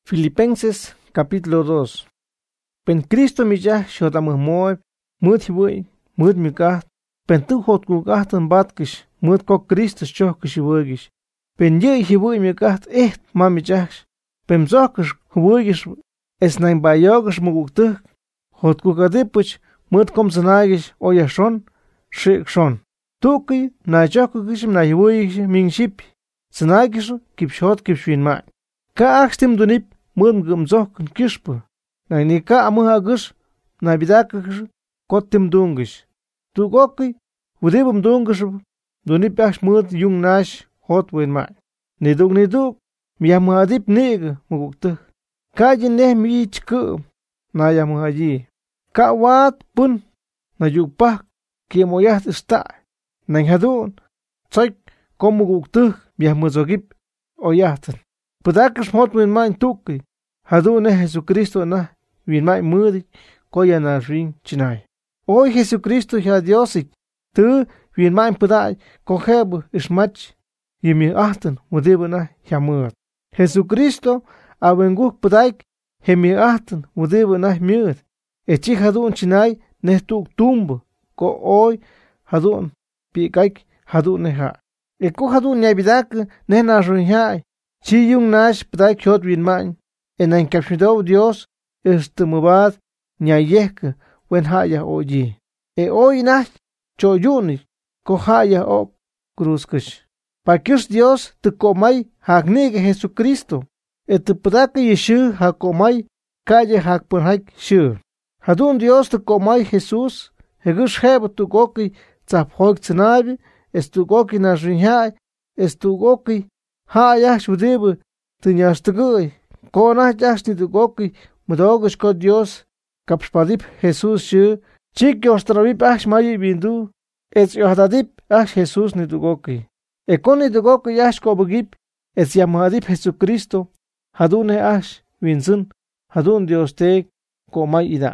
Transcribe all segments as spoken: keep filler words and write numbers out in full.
Filipenses capítulo dos. Pen Cristo mi ya shodam moy, mut hiwi, mut mi gat, pen tu hot ku gatan batkish, mut ko Christus chokish wigish. Pen ye hiwi mi gat echt mami jahsh, pen zokish wigish es nain bayogish muguktuk, hot ku gadipuch, mut kom zanagish oyashon, shik shon. Tuki na jokish na hiwigish ming ship, zanagish kipshot kipshwin ma. Ka akstim dunip, mut gum zok kishpu. Na ni ka amuhagish, na bidakish, kotim dungish. Tu goki, udibum dungish, dunip ash mut yung nash, hot win ma. Niduk niduk, miyamuhadip nig muguktuk. Ka jineh mi chku, na yamuhaji. Ka wat pun, na yukpak, kiemoyat ista. Na hadun, tsoik, komuguktuk, miyamuzogip, oyatan. Pudakish hot win ma tuki. Hadun eh Jesucristo na, win ma mudi, koya na ring chinay. Oy Jesucristo ya Diosik, tu win ma pudai, kohebu ismach, yimi ahten, mudibu na yamud. Jesucristo, awenguk pudaik, hemi ahten, mudibu na mud. Echi hadun chinay, nehtuk tumbu, ko oy, hadun, pikaik, hadun neha. Eko hadun nyabidak, nehna rinhay, chi yung nash pudaik hot win ma. En en capshido Dios, este mubad, nyayek, wen haya oji. E oy nach, choyuni, ko haya op, cruzkish. Pakis Dios, te komay, hagnege Jesucristo. Et te pudake yeshu, hakomay, kaye hakpunhaik shu. Hadun Dios te komay Jesus, hegush heb tu goki, tzaphoik tsanabi, es tu goki na rinhay, es tu goki, haya shudibu, te nyastugui. Kona jashni tu goki, mudogish ko Dios, kapspadip Jesus shu, chik yostravip ash mayi bindu, et yohdadip ash Jesus ni tu goki. E koni tu goki yash ko bugip, et yamuhadip Jesucristo, hadune ash, winzun, hadun Dios te, ko may ida.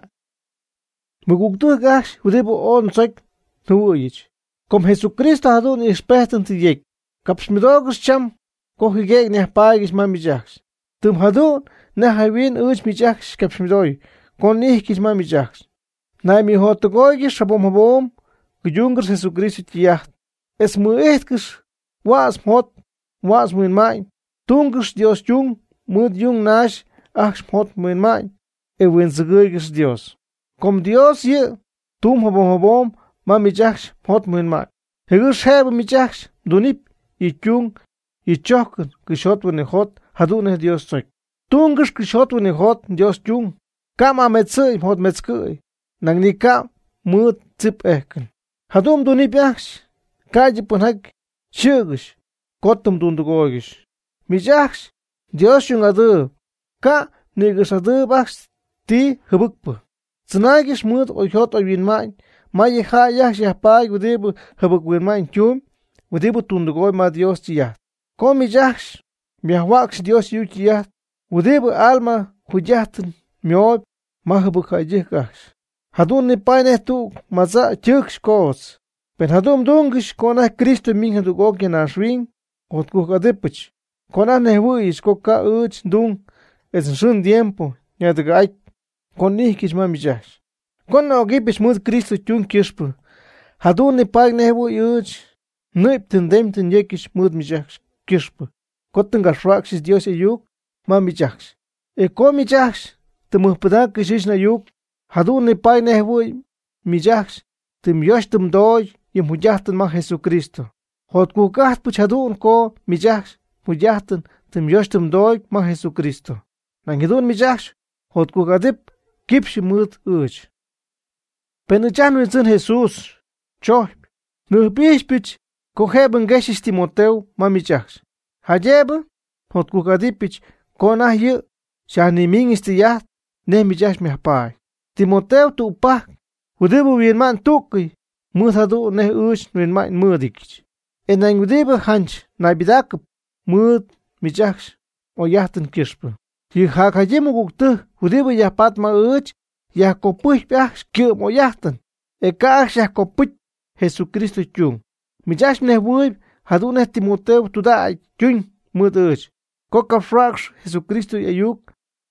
Muguktu ash, udibu on tsoik, nuuyich. Kom Jesucristo hadun ispehten ti yek, kapsmidogish cham, ko higek nehpagish mamijaks. Tum hadun, na hawin uch mijaks kapsmidoy, kon nihkis mamijaks. Na mi hotogoygis shabom habom, gyungers Jesucristo tiyacht. Es mu echtkish, was mot, was muin main. Tungers Dios jung, mud jung nash, ach mot muin main. E win zagurgis Dios. Kom Dios ye, tum habom habom, mamijaks mot muin main. Hegus heb mijaks, dunip, y jung, y chokken, gishot win hot, hadun Dios tsoik. Tungish kishot win hot Dios jung. Kama metsuy hot metskui. Nang ni kam mut zip eken. Hadum dunip yaks. Kaji punhak shugish. Kotum dundugogish. Mijaks Dios jung adu. Ka nigish adu baks ti hubukpu. Tsnagish mut oyhot oywin main. Mayi ha yaks yahpay udibu hubuk win main chum. Udibu tundugoy ma Dios tiyat. Kom mijaks. Miahwaks Dios yukiyat. Udibu alma huyaten miob mahubukajikash. Hadun ni paine tu maza chuksh kos. Pen hadum dungish kona Cristo minha du gokya na shwing. Ot kukadipich. Kona nehuish koka uch dung. Es shun tiempo. Nyadgaik. Kon nihkish mamijash. Kona ogipish mud Cristo chung kishpu. Hadun ni paine nehui uch. Nuip tendemten yekish mud mijash kishpu. Kotten gashrakshis Dios e yuk. Mami jaks. E ko mi jaks, te muhpadak kishish na yuk, hadun ni pay nehwuy, mi jaks, te myosh tum doy, yim hujahtan ma Jesucristo. Hot kukaht puch hadun ko, mi jaks, hujahtan, te myosh tum doy ma Jesucristo. Nangidun mi jaks, hot kukadip, kipshi mut uch. Penuchan winzun Jesus, choy, nuhpish pich, koheben geshish Timoteu, mami jaks. Hajeba, hot kukadipich, Kona ye, shani ming istiyat, ne mi jash mihpay. Timoteo tu pak, udibu win man tuki, muthadu ne uch win man mudikich. En ang udibu hanch, na bidak, mud mi jash, o yahten kishpu. Yi hakajimu guktu, udibu yapat ma uch, yakopuch piach, kyum o yahten. E kaach yakopuch, Jesucristo chung. Mi jash ne wuib, hadu ne Timoteo tu daay, chung, mud uch. Coca frax Jesucristo y ayuk,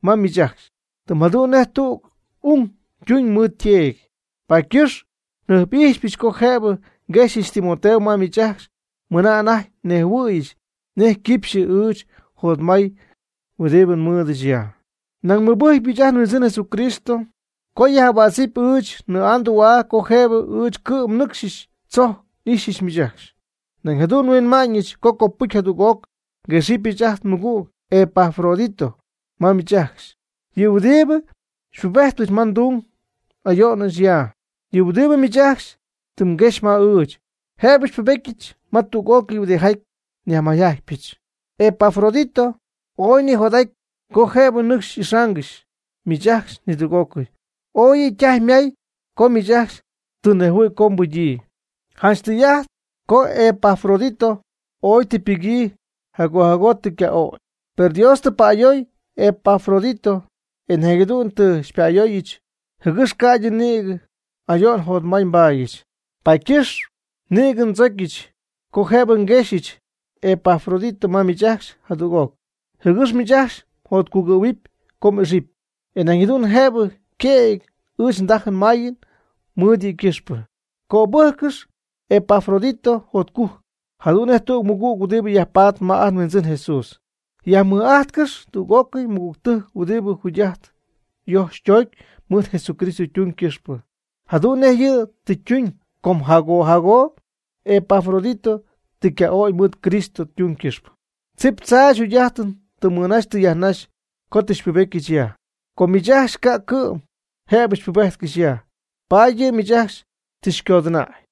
mami jach. Te madu ne tu un jun mut tieg. Pa kyus ne bish bish ko hebe geshish Timoteo mami jach. Muna anah ne wuish ne kipshi uch hod mai udeben mudish ya. Nang mabuh bijah nu zin Jesucristo. Ko ya basip uch ne anduwa ko hebe uch kum nukshish tso ishish mi jach. Nang hadun wen manich koko puch hadu gok geshipi jach mugu Epafrodito mami jach. Yudebe shubehtuch mandung ayonas ya. Yudebe mi jach tum gesh ma uch. Hebish pebekich matu gok yude haik niamayah pich. Epafrodito oy ni hodaik ko hebe nuksh ishangish. Mi jach ni dugokuy. Oy jach miay ko mi jach tunehui kombuji. Hanstiyah ko Epafrodito oy tipigi hago hagote ke oy. Per Dios te payoy Epafrodito en hegedun te spiayoyich. Hegish kaje nig ayon hod main bayich. Paikish nigen zekich ko heben geshich Epafrodito mami jach hadugok. Hegish mi jach hod kugawip kom rip. En hegedun hebe keeg uch dagen mayin mudi kishpe. Ko burkes Epafrodito hod ku. Hadun esto mugu gudibi yapat maat menzin Jesus. Ya muatkes tu goki mugukte udibi hujaht. Yo shchoik mud Jesucristo tun kishpe. Hadun ye te tun kom hago hago Epafrodito te ke oy mud Cristo tun kishpe. Zip tsa hujahtun te munash te yahnash kotish pebekich ya. Kom mijash ka kum hebish pebekich ya. Paye mijash tishkodna.